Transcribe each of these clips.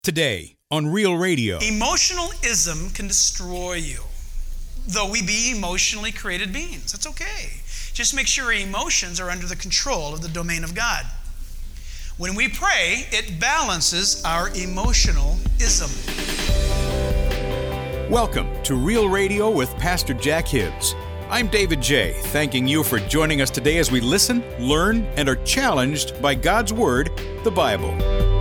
Today on Real Radio. Emotionalism can destroy you, though we be emotionally created beings. That's okay. Just make sure our emotions are under the control of the domain of God. When we pray, it balances our emotionalism. Welcome to Real Radio with Pastor Jack Hibbs. I'm David J., thanking you for joining us today as we listen, learn, and are challenged by God's Word, the Bible.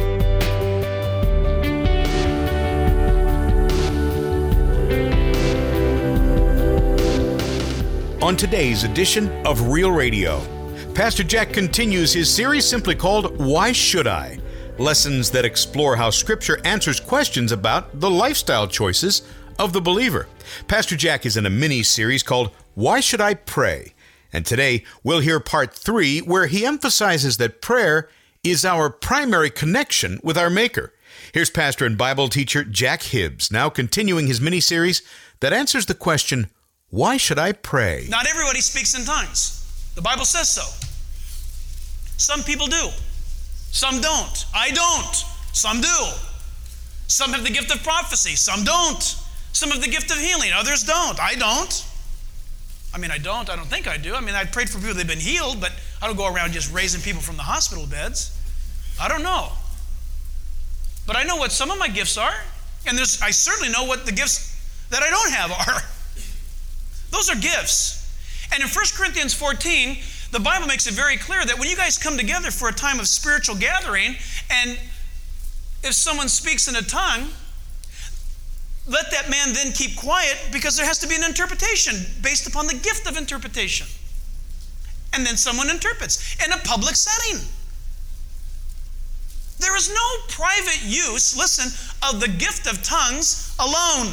On today's edition of Real Radio, Pastor Jack continues his series simply called Why Should I? Lessons that explore how Scripture answers questions about the lifestyle choices of the believer. Pastor Jack is in a mini-series called Why Should I Pray? And today we'll hear part 3, where he emphasizes that prayer is our primary connection with our Maker. Here's pastor and Bible teacher Jack Hibbs, now continuing his mini-series that answers the question, why should I pray? Not everybody speaks in tongues. The Bible says so. Some people do. Some don't. I don't. Some do. Some have the gift of prophecy. Some don't. Some have the gift of healing. Others don't. I don't. I don't think I do. I prayed for people that have been healed, but I don't go around just raising people from the hospital beds. I don't know. But I know what some of my gifts are, and I certainly know what the gifts that I don't have are. Those are gifts. And in 1 Corinthians 14, the Bible makes it very clear that when you guys come together for a time of spiritual gathering, and if someone speaks in a tongue, let that man then keep quiet, because there has to be an interpretation based upon the gift of interpretation. And then someone interprets in a public setting. There is no private use, listen, of the gift of tongues alone.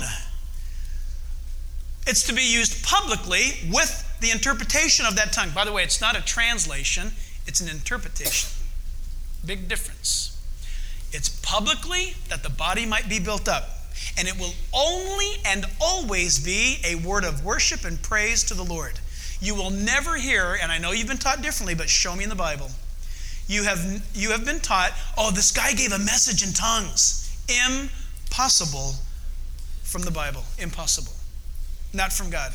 It's to be used publicly with the interpretation of that tongue. By the way, it's not a translation, it's an interpretation. Big difference. It's publicly that the body might be built up. And it will only and always be a word of worship and praise to the Lord. You will never hear, and I know you've been taught differently, but show me in the Bible. You have been taught, this guy gave a message in tongues. Impossible from the Bible. Impossible. Not from God.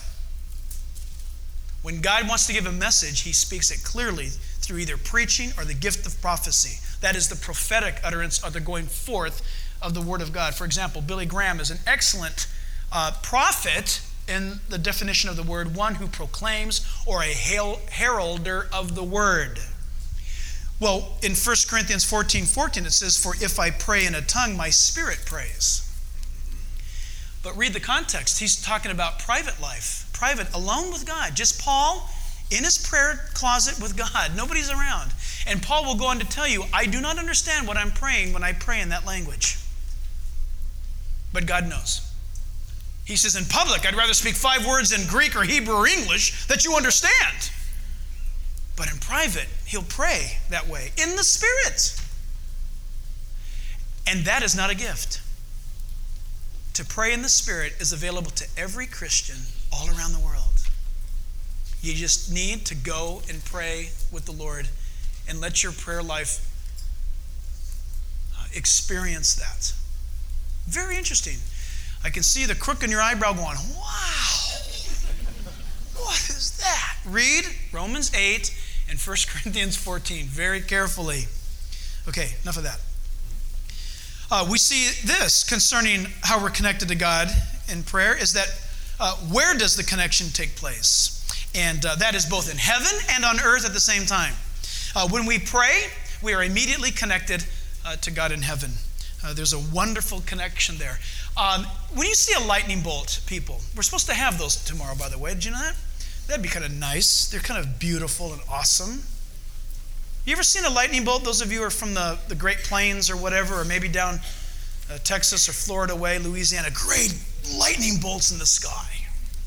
When God wants to give a message, He speaks it clearly through either preaching or the gift of prophecy. That is the prophetic utterance or the going forth of the Word of God. For example, Billy Graham is an excellent prophet in the definition of the word, one who proclaims or a heralder of the Word. Well, in 1 Corinthians 14:14 it says, "For if I pray in a tongue, my spirit prays." But read the context. He's talking about private life, private, alone with God. Just Paul in his prayer closet with God. Nobody's around. And Paul will go on to tell you, I do not understand what I'm praying when I pray in that language. But God knows. He says, in public, I'd rather speak 5 words in Greek or Hebrew or English that you understand. But in private, he'll pray that way, in the Spirit. And that is not a gift. To pray in the Spirit is available to every Christian all around the world. You just need to go and pray with the Lord and let your prayer life experience that. Very interesting. I can see the crook in your eyebrow going, wow, what is that? Read Romans 8 and 1 Corinthians 14 very carefully. Okay, enough of that. We see this concerning how we're connected to God in prayer is that where does the connection take place? And that is both in heaven and on earth at the same time. When we pray, we are immediately connected to God in heaven. There's a wonderful connection there. When you see a lightning bolt, people, we're supposed to have those tomorrow, by the way. Did you know that? That'd be kind of nice. They're kind of beautiful and awesome. You ever seen a lightning bolt? Those of you who are from the Great Plains or whatever, or maybe down Texas or Florida way, Louisiana, great lightning bolts in the sky.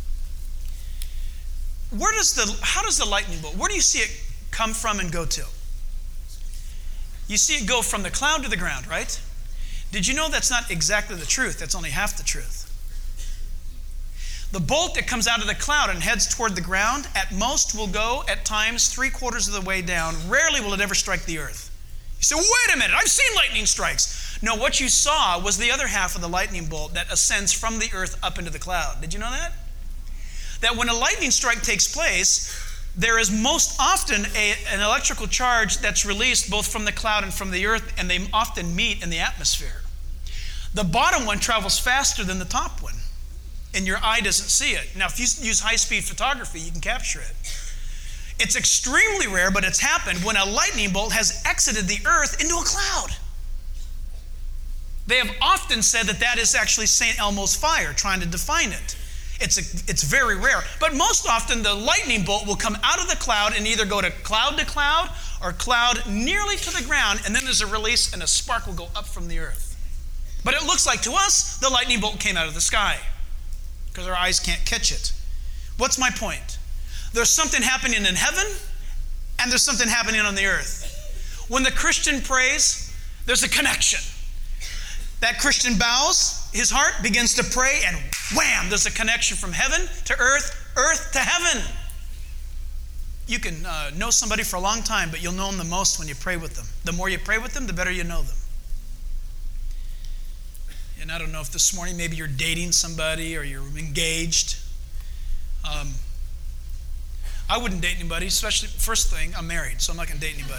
How does the lightning bolt, where do you see it come from and go to? You see it go from the cloud to the ground, right? Did you know that's not exactly the truth? That's only half the truth. The bolt that comes out of the cloud and heads toward the ground, at most will go at times 3/4 of the way down. Rarely will it ever strike the earth. You say, wait a minute, I've seen lightning strikes. No, what you saw was the other half of the lightning bolt that ascends from the earth up into the cloud. Did you know that? That when a lightning strike takes place, there is most often an electrical charge that's released both from the cloud and from the earth, and they often meet in the atmosphere. The bottom one travels faster than the top one, and your eye doesn't see it. Now, if you use high-speed photography, you can capture it. It's extremely rare, but it's happened when a lightning bolt has exited the earth into a cloud. They have often said that that is actually St. Elmo's fire, trying to define it. It's very rare. But most often, the lightning bolt will come out of the cloud and either go to cloud or cloud nearly to the ground, and then there's a release and a spark will go up from the earth. But it looks like to us, the lightning bolt came out of the sky because our eyes can't catch it. What's my point? There's something happening in heaven and there's something happening on the earth. When the Christian prays, there's a connection. That Christian bows, his heart begins to pray, and wham, there's a connection from heaven to earth, earth to heaven. You can know somebody for a long time, but you'll know them the most when you pray with them. The more you pray with them, the better you know them. And I don't know if this morning maybe you're dating somebody or you're engaged. I wouldn't date anybody, especially, first thing, I'm married, so I'm not going to date anybody.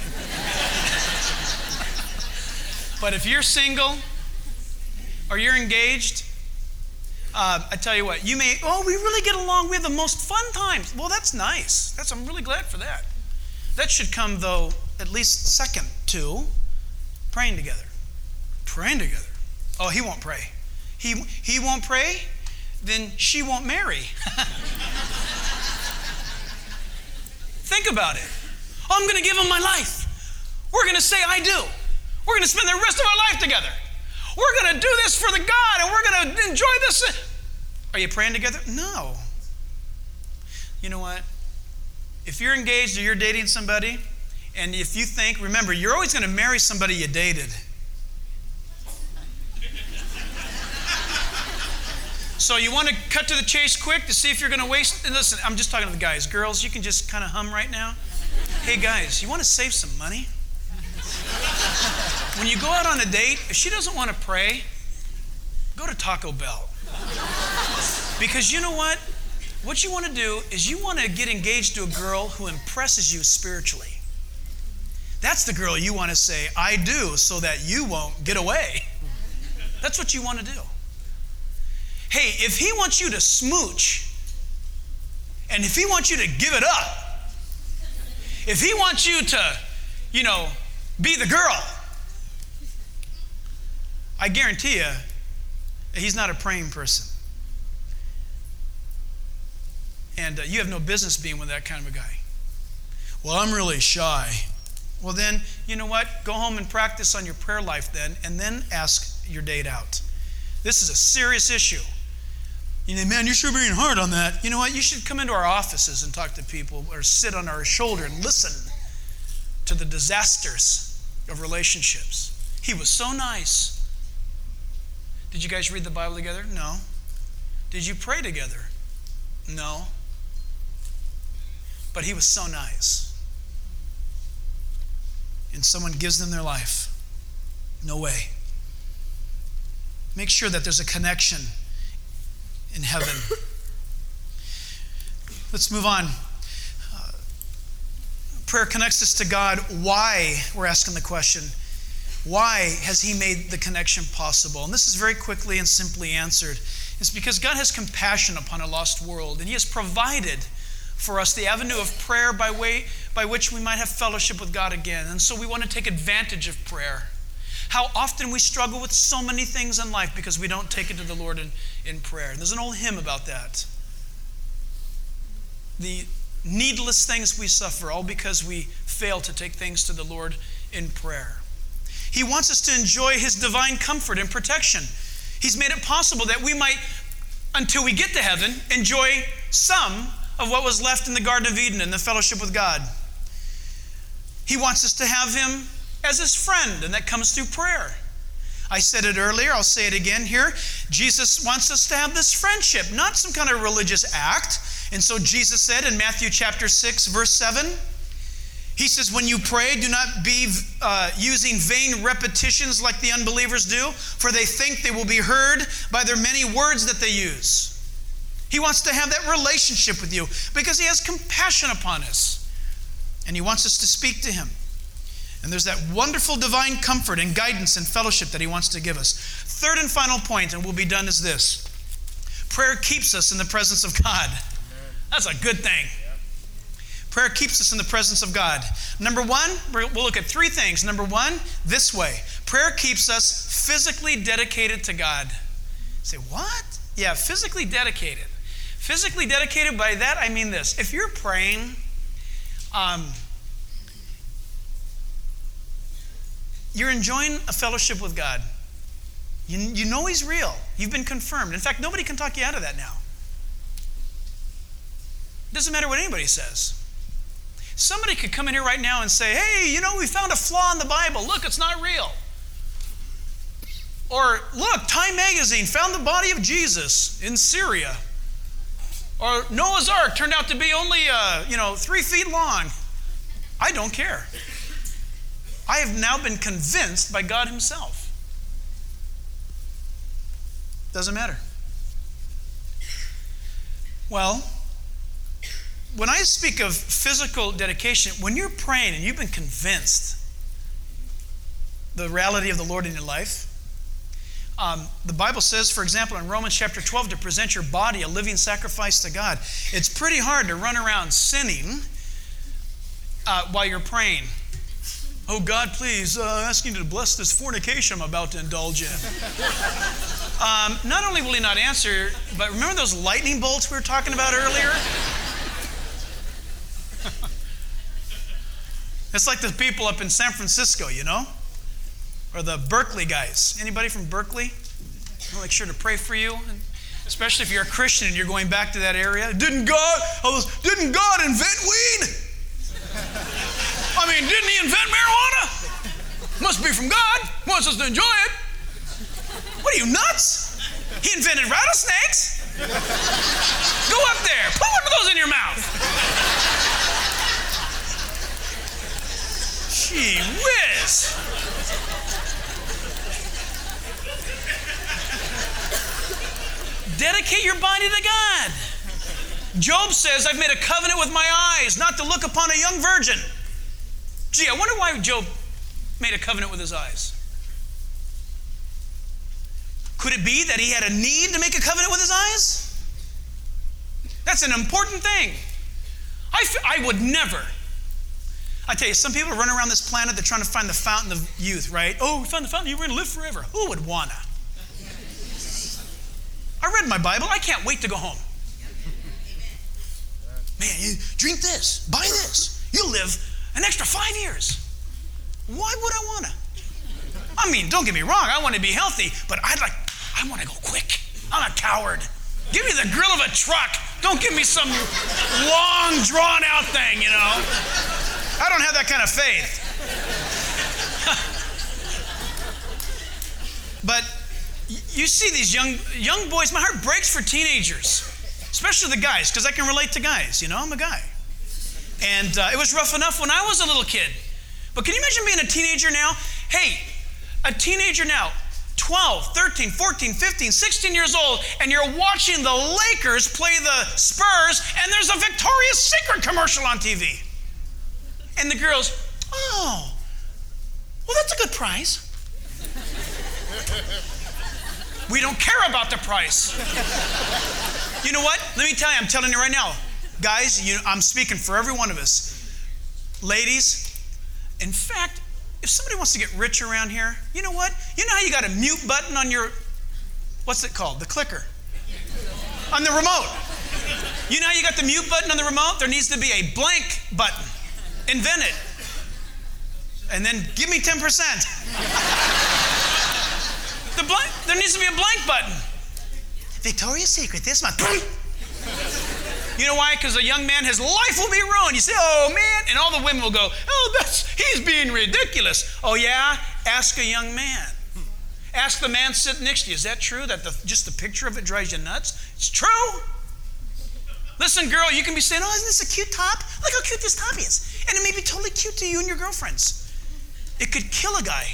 But if you're single or you're engaged, I tell you what, you may, we really get along, we have the most fun times. Well, that's nice. I'm really glad for that. That should come, though, at least second to praying together. Praying together. Oh, he won't pray. He won't pray, then she won't marry. Think about it. Oh, I'm going to give him my life. We're going to say I do. We're going to spend the rest of our life together. We're going to do this for the God, and we're going to enjoy this. Are you praying together? No. You know what? If you're engaged or you're dating somebody, and if you think, remember, you're always going to marry somebody you dated. So you want to cut to the chase quick to see if you're going to waste. And listen, I'm just talking to the guys. Girls, you can just kind of hum right now. Hey guys, you want to save some money? When you go out on a date, if she doesn't want to pray, go to Taco Bell. Because you know what? What you want to do is you want to get engaged to a girl who impresses you spiritually. That's the girl you want to say, I do, so that you won't get away. That's what you want to do. Hey, if he wants you to smooch, and if he wants you to give it up, if he wants you to, be the girl, I guarantee you, he's not a praying person. And you have no business being with that kind of a guy. Well, I'm really shy. Well then, you know what? Go home and practice on your prayer life then, and then ask your date out. This is a serious issue. Man, you're sure being hard on that. You know what? You should come into our offices and talk to people or sit on our shoulder and listen to the disasters of relationships. He was so nice. Did you guys read the Bible together? No. Did you pray together? No. But he was so nice. And someone gives them their life. No way. Make sure that there's a connection in heaven. Let's move on. Prayer connects us to God. Why? We're asking the question. Why has he made the connection possible? And this is very quickly and simply answered. It's because God has compassion upon a lost world, and he has provided for us the avenue of prayer by which we might have fellowship with God again. And so we want to take advantage of prayer. How often we struggle with so many things in life because we don't take it to the Lord in prayer. There's an old hymn about that. The needless things we suffer, all because we fail to take things to the Lord in prayer. He wants us to enjoy his divine comfort and protection. He's made it possible that we might, until we get to heaven, enjoy some of what was left in the Garden of Eden and the fellowship with God. He wants us to have him as his friend, and that comes through prayer. I said it earlier, I'll say it again here. Jesus wants us to have this friendship, not some kind of religious act. And so Jesus said in Matthew chapter 6, verse 7, He says, when you pray, do not be using vain repetitions like the unbelievers do, for they think they will be heard by their many words that they use. He wants to have that relationship with you because he has compassion upon us. And he wants us to speak to him. And there's that wonderful divine comfort and guidance and fellowship that he wants to give us. Third and final point, and we'll be done, is this. Prayer keeps us in the presence of God. That's a good thing. Prayer keeps us in the presence of God. Number one, we'll look at three things. Number one, this way. Prayer keeps us physically dedicated to God. You say, what? Yeah, physically dedicated. Physically dedicated, by that I mean this. If you're praying, you're enjoying a fellowship with God. You know he's real. You've been confirmed. In fact, nobody can talk you out of that now. It doesn't matter what anybody says. Somebody could come in here right now and say, hey, we found a flaw in the Bible. Look, it's not real. Or, look, Time Magazine found the body of Jesus in Syria. Or, Noah's Ark turned out to be only, 3 feet long. I don't care. I have now been convinced by God himself. Doesn't matter. Well, when I speak of physical dedication, when you're praying and you've been convinced the reality of the Lord in your life, the Bible says, for example, in Romans chapter 12, to present your body a living sacrifice to God. It's pretty hard to run around sinning while you're praying. Oh, God, please, asking you to bless this fornication I'm about to indulge in. Not only will he not answer, but remember those lightning bolts we were talking about earlier? It's like the people up in San Francisco, or the Berkeley guys. Anybody from Berkeley? I'll make sure to pray for you, especially if you're a Christian and you're going back to that area. Didn't God invent weed? Didn't he invent marijuana? Must be from God. Wants us to enjoy it. What are you, nuts? He invented rattlesnakes? Go up there. Put one of those in your mouth. Gee whiz. Dedicate your body to God. Job says, I've made a covenant with my eyes not to look upon a young virgin. Gee, I wonder why Job made a covenant with his eyes. Could it be that he had a need to make a covenant with his eyes? That's an important thing. I would never. I tell you, some people run around this planet, they're trying to find the fountain of youth, right? Oh, we found the fountain, you're going to live forever. Who would wanna? I read my Bible. I can't wait to go home. Man, you drink this, buy this. You'll live an extra 5 years. Why would I wanna? Don't get me wrong, I want to be healthy, but I want to go quick. I'm a coward. Give me the grill of a truck. Don't give me some long, drawn-out thing, I don't have that kind of faith. But you see these young boys, my heart breaks for teenagers, especially the guys, because I can relate to guys. I'm a guy. And it was rough enough when I was a little kid. But can you imagine being a teenager now? Hey, a teenager now, 12, 13, 14, 15, 16 years old, and you're watching the Lakers play the Spurs, and there's a Victoria's Secret commercial on TV. And the girls, oh, well, that's a good price. We don't care about the price. You know what? Let me tell you, I'm telling you right now. Guys, I'm speaking for every one of us. Ladies, in fact, if somebody wants to get rich around here, you know what? You know how you got a mute button on your, what's it called? The clicker. On the remote. You know how you got the mute button on the remote? There needs to be a blank button. Invent it. And then give me 10%. There needs to be a blank button. Victoria's Secret, this month. You know why? Because a young man, his life will be ruined. You say, oh man, and all the women will go, oh, he's being ridiculous. Oh yeah? Ask a young man. Ask the man sitting next to you. Is that true? That just the picture of it drives you nuts? It's true. Listen, girl, you can be saying, oh, isn't this a cute top? Look how cute this top is. And it may be totally cute to you and your girlfriends. It could kill a guy.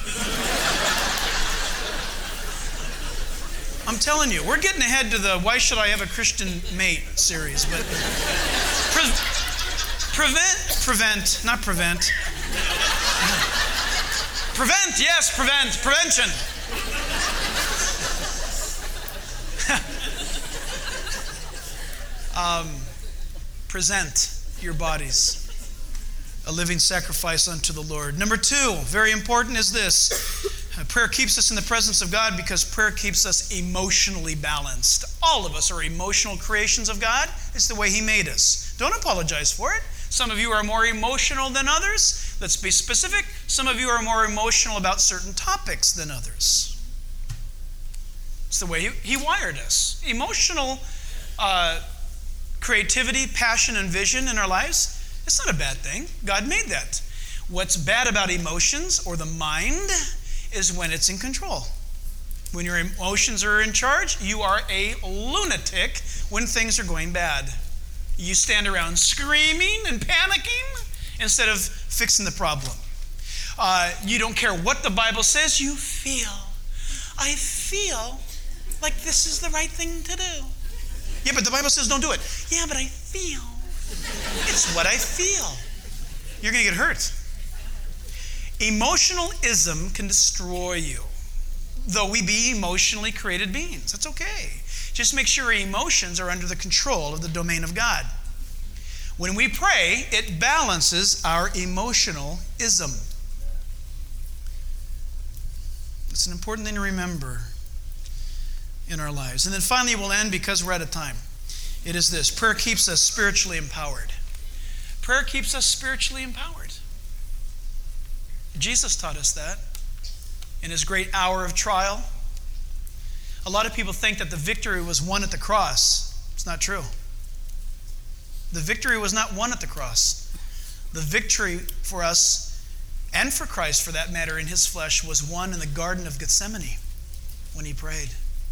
I'm telling you, we're getting ahead to the Why Should I Have a Christian Mate series. But prevention. Present your bodies a living sacrifice unto the Lord. Number 2, very important, is this. Prayer keeps us in the presence of God because prayer keeps us emotionally balanced. All of us are emotional creations of God. It's the way He made us. Don't apologize for it. Some of you are more emotional than others. Let's be specific. Some of you are more emotional about certain topics than others. It's the way He wired us. Emotional creativity, passion, and vision in our lives, it's not a bad thing. God made that. What's bad about emotions or the mind is when it's in control. When your emotions are in charge, you are a lunatic when things are going bad. You stand around screaming and panicking instead of fixing the problem. You don't care what the Bible says, you feel. I feel like this is the right thing to do. Yeah, but the Bible says don't do it. Yeah, but I feel. It's what I feel. You're going to get hurt. Emotionalism can destroy you, though we be emotionally created beings. That's okay. Just make sure our emotions are under the control of the domain of God. When we pray, it balances our emotionalism. It's an important thing to remember in our lives. And then finally, we'll end because we're out of time. It is this: prayer keeps us spiritually empowered. Prayer keeps us spiritually empowered. Jesus taught us that in His great hour of trial. A lot of people think that the victory was won at the cross. It's not true. The victory was not won at the cross. The victory for us, and for Christ for that matter, in His flesh, was won in the Garden of Gethsemane when He prayed.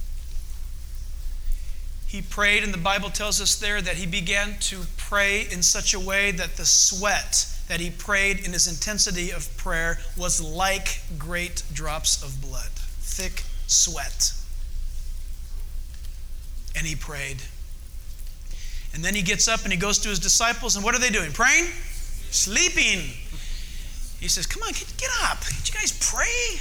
He prayed, and the Bible tells us there that He began to pray in such a way that the sweat that He prayed in His intensity of prayer was like great drops of blood, thick sweat. And He prayed. And then He gets up and He goes to His disciples, and what are they doing? Praying? Sleeping. He says, come on, get up. Did you guys pray?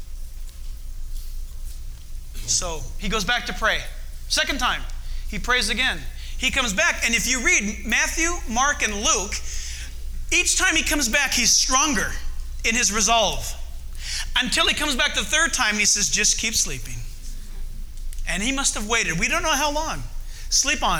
So He goes back to pray. Second time, He prays again. He comes back, and if you read Matthew, Mark, and Luke, each time He comes back, He's stronger in His resolve. Until He comes back the third time, He says, just keep sleeping. And He must have waited. We don't know how long. Sleep on.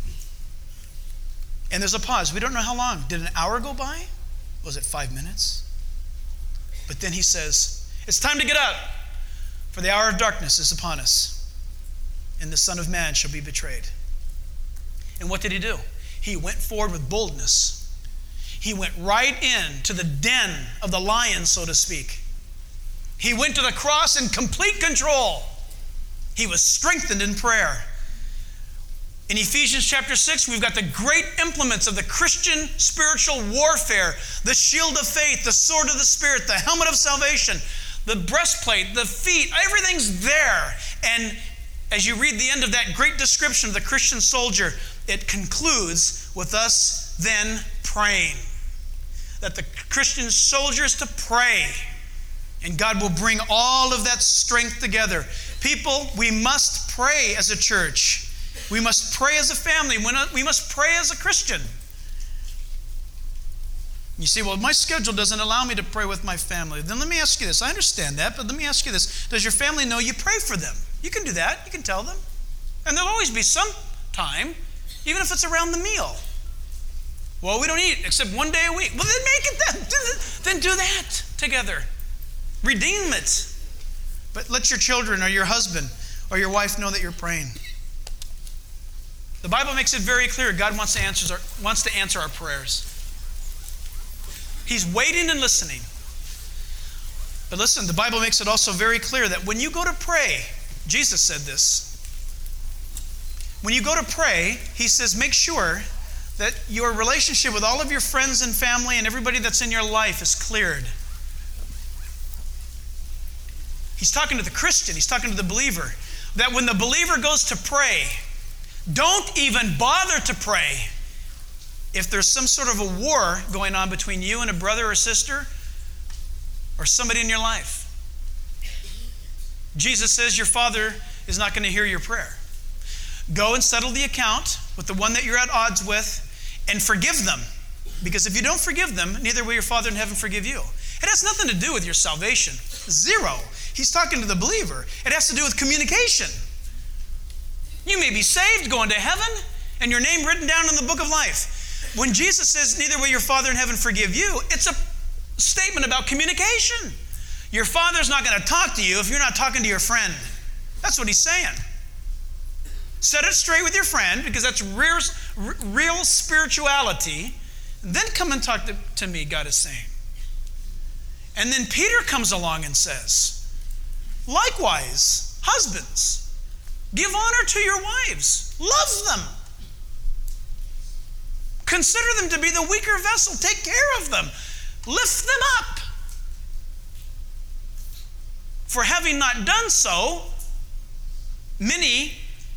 And there's a pause. We don't know how long. Did an hour go by? Was it 5 minutes? But then He says, it's time to get up, for the hour of darkness is upon us, and the Son of Man shall be betrayed. And what did He do? He went forward with boldness. He went right into the den of the lion, so to speak. He went to the cross in complete control. He was strengthened in prayer. In Ephesians chapter 6, we've got the great implements of the Christian spiritual warfare: the shield of faith, the sword of the Spirit, the helmet of salvation, the breastplate, the feet, everything's there. And as you read the end of that great description of the Christian soldier, it concludes with us then praying. That the Christian soldier is to pray, and God will bring all of that strength together. People, we must pray as a church. We must pray as a family. We must pray as a Christian. You say, well, my schedule doesn't allow me to pray with my family. Then let me ask you this. I understand that, but let me ask you this. Does your family know you pray for them? You can do that. You can tell them. And there'll always be some time, even if it's around the meal. Well, we don't eat except one day a week. Well, then make it that. Then do that together. Redeem it. But let your children or your husband or your wife know that you're praying. The Bible makes it very clear God wants to answer our prayers. He's waiting and listening. But listen, the Bible makes it also very clear that when you go to pray, Jesus said this. When you go to pray, He says, make sure that your relationship with all of your friends and family and everybody that's in your life is cleared. He's talking to the Christian. He's talking to the believer. That when the believer goes to pray, don't even bother to pray if there's some sort of a war going on between you and a brother or sister or somebody in your life. Jesus says your Father is not going to hear your prayer. Go and settle the account with the one that you're at odds with and forgive them. Because if you don't forgive them, neither will your Father in heaven forgive you. It has nothing to do with your salvation. Zero. He's talking to the believer. It has to do with communication. You may be saved, going to heaven, and your name written down in the book of life. When Jesus says, neither will your Father in heaven forgive you, it's a statement about communication. Your Father's not going to talk to you if you're not talking to your friend. That's what he's saying. Set it straight with your friend, because that's real spirituality. Then come and talk to me, God is saying. And then Peter comes along and says, likewise, husbands, give honor to your wives. Love them. Consider them to be the weaker vessel. Take care of them. Lift them up. For having not done so, many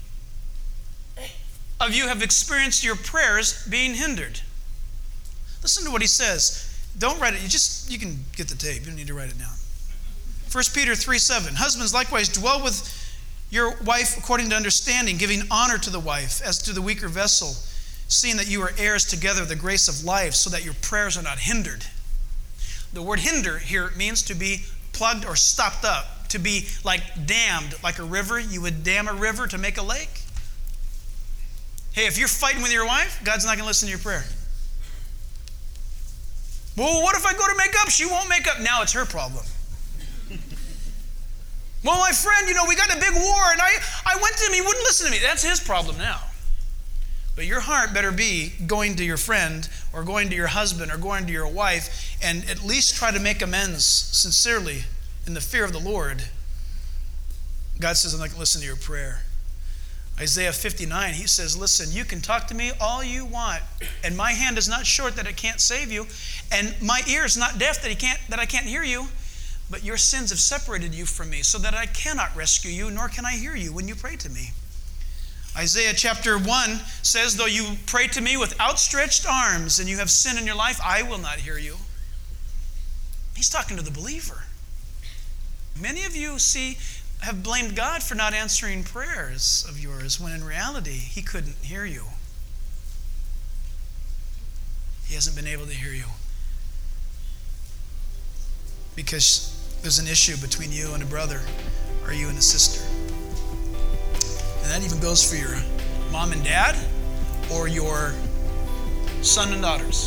of you have experienced your prayers being hindered. Listen to what he says. Don't write it. You can get the tape. You don't need to write it down. 1 Peter 3:7. Husbands, likewise, dwell with your wife according to understanding, giving honor to the wife as to the weaker vessel, seeing that you are heirs together of the grace of life, so that your prayers are not hindered. The word hinder here means to be plugged or stopped up, to be like dammed, like a river. You would dam a river to make a lake. Hey, if you're fighting with your wife, God's not going to listen to your prayer. Well, what if I go to make up? She won't make up. Now it's her problem. Well, my friend, we got a big war, and I went to him. He wouldn't listen to me. That's his problem now. But your heart better be going to your friend or going to your husband or going to your wife and at least try to make amends sincerely in the fear of the Lord. God says, I'm not going to listen to your prayer. Isaiah 59, he says, listen, you can talk to me all you want, and my hand is not short that it can't save you, and my ear is not deaf that I can't hear you, but your sins have separated you from me, so that I cannot rescue you, nor can I hear you when you pray to me. Isaiah chapter 1 says, though you pray to me with outstretched arms and you have sin in your life, I will not hear you. He's talking to the believer. Many of you have blamed God for not answering prayers of yours, when in reality, he couldn't hear you. He hasn't been able to hear you because there's an issue between you and a brother or you and a sister. And that even goes for your mom and dad or your son and daughters.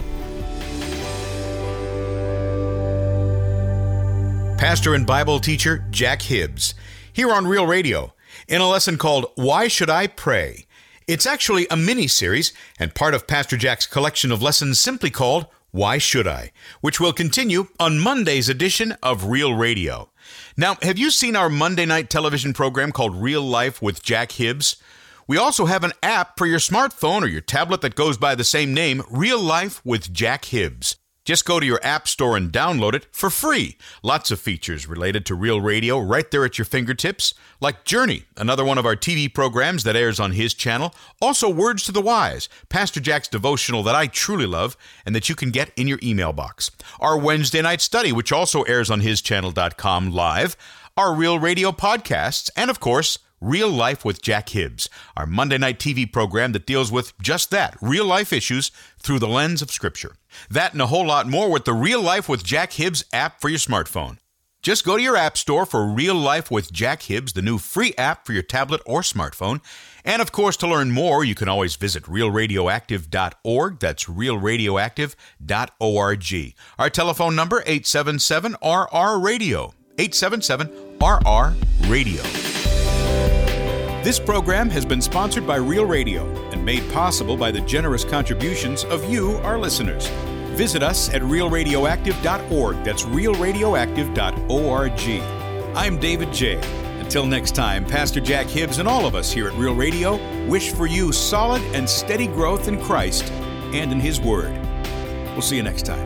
Pastor and Bible teacher Jack Hibbs, here on Real Radio, in a lesson called Why Should I Pray? It's actually a mini-series and part of Pastor Jack's collection of lessons simply called Why Should I?, which will continue on Monday's edition of Real Radio. Now, have you seen our Monday night television program called Real Life with Jack Hibbs? We also have an app for your smartphone or your tablet that goes by the same name, Real Life with Jack Hibbs. Just go to your app store and download it for free. Lots of features related to Real Radio right there at your fingertips, like Journey, another one of our TV programs that airs on his channel. Also, Words to the Wise, Pastor Jack's devotional that I truly love and that you can get in your email box. Our Wednesday night study, which also airs on hischannel.com live. Our Real Radio podcasts, and of course, Real Life with Jack Hibbs, our Monday night TV program that deals with just that, real life issues through the lens of Scripture. That and a whole lot more with the Real Life with Jack Hibbs app for your smartphone. Just go to your app store for Real Life with Jack Hibbs, the new free app for your tablet or smartphone. And of course, to learn more, you can always visit realradioactive.org. That's realradioactive.org. Our telephone number, 877-RR-RADIO. 877-RR-RADIO. This program has been sponsored by Real Radio and made possible by the generous contributions of you, our listeners. Visit us at realradioactive.org. That's realradioactive.org. I'm David J., and Till next time, Pastor Jack Hibbs and all of us here at Real Radio wish for you solid and steady growth in Christ and in His Word. We'll see you next time.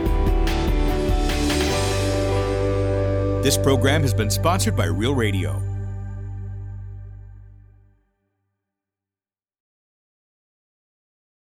This program has been sponsored by Real Radio.